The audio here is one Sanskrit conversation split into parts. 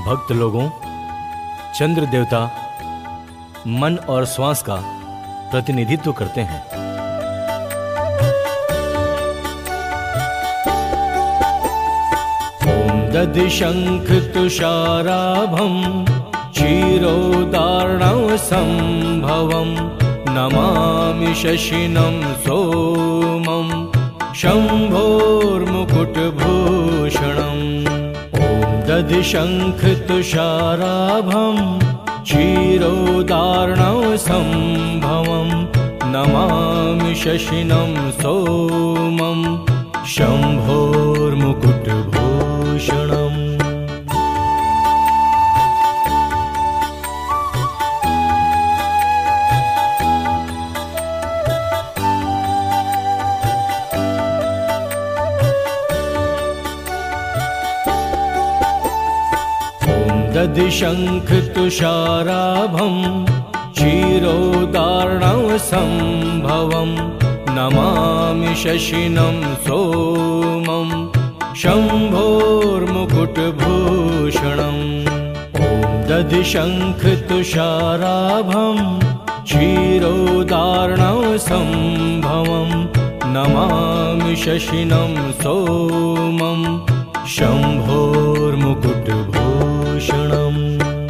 भक्त लोगों, चंद्र देवता मन और श्वास का प्रतिनिधित्व करते हैं। ओम दधिशंख तुषाराभं क्षीरोदार्णव संभवं नमामि शशिनं सोमं शंभोर्मुकुटभूषणम्। ओम दधिशंख तुषाराभं क्षीरोदार्णव संभवं नमामि शशिनं सोमं शंभोर्मुकुटभूषणम्। दधिशंख तुषाराभं क्षीरोदार्णव संभवं नमामि शशिनं सोमं शंभोर्मुकुटभूषणम्। ओम दधिशंख तुषाराभं क्षीरोदार्णव संभवं नमामि शशिनं सोमं शंभोर्मुकुटभूषणम्।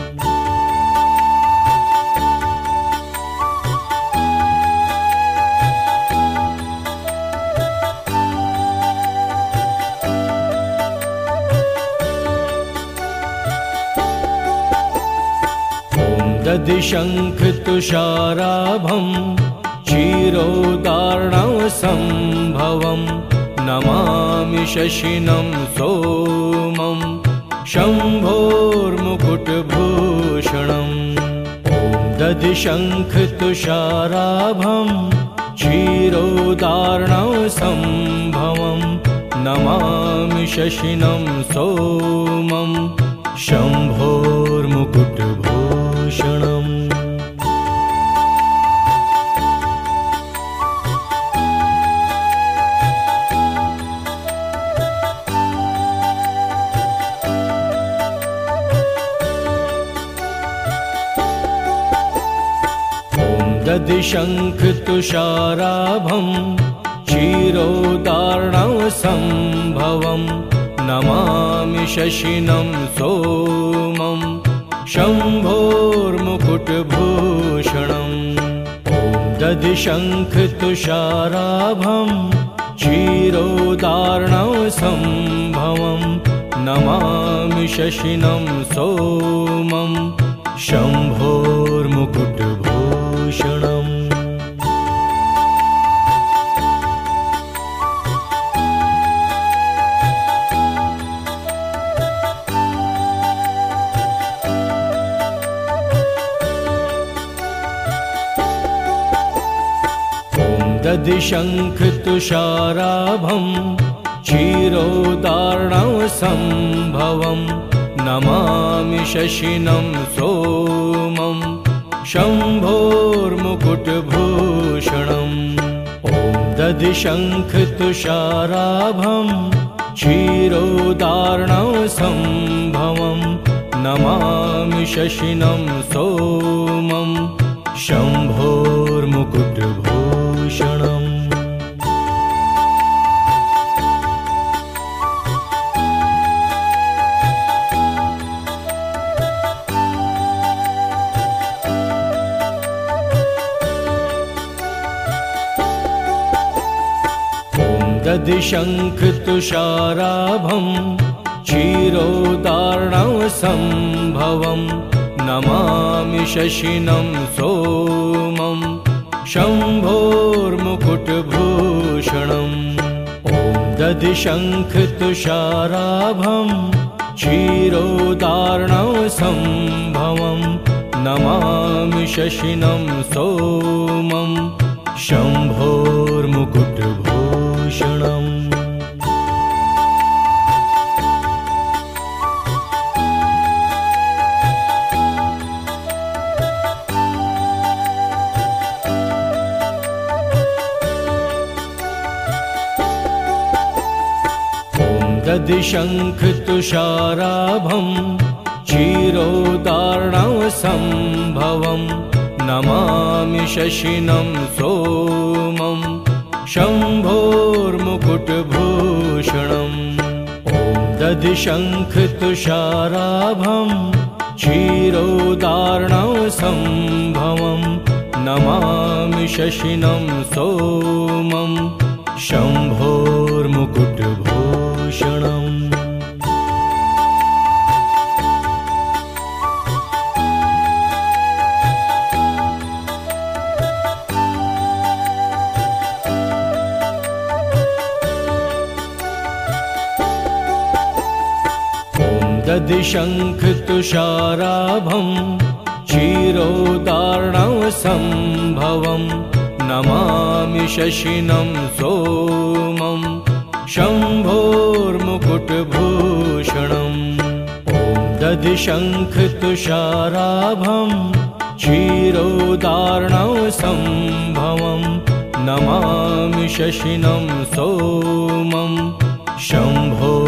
दधिशंख तुषाराभं क्षीरोदार्णव संभवं नमामि शशिनं सोमं शंभोर्मुकुटभूषणम्। ओम दधिशंख तुषाराभं क्षीरोदार्णव संभवं नमामि शशिनं सोमं शंभोर्मुकुटभूषणम्। दधिशंख तुषाराभं क्षीरोदार्णव संभवं नमामि शशिनं सोमं शंभोर्मुकुटभूषणम्। ओम दधिशंख तुषाराभं क्षीरोदार्णव संभवं नमामि शशिनं सोमं शंभोर्मुकुटभूषणम्। दधिशंख तुषाराभं क्षीरोदार्णव संभवं नमामि शशिनं सोमं शंभोर्मुकुटभूषणम्। ओम दधिशंख तुषाराभं क्षीरोदार्णव संभवं नमामि शशिनं सोमं शंभोर्मुकुटभूषणम्। दधिशंख तुषाराभं क्षीरोदार्णव संभवं नमामि शशिनं सोमं शंभोर्मुकुटभूषणम्। ओम दधिशंख तुषाराभं क्षीरोदार्णव संभवं नमामि शशिनं सोमं शंभोर्मुकुटभूषणम्। दधिशंख तुषाराभं क्षीरोदार्णव सम्भवं नमामि शशिनं सोमं शम्भोर्मुकुटभूषणम् ॐ दधिशङ्खतुषाराभं क्षीरोदार्णव सम्भवं नमामि शशिनं सोमं शम्भोर्मुकुटभूषणम् दधिशङ्खतुषाराभं क्षीरोदार्णव सम्भवं नमामि शशिनं सोमं शम्भोर्मुकुटभूषणम् ॐ दधिशङ्खतुषाराभं क्षीरोदार्णव सम्भवं नमामि शशिनं सोमं शम्भो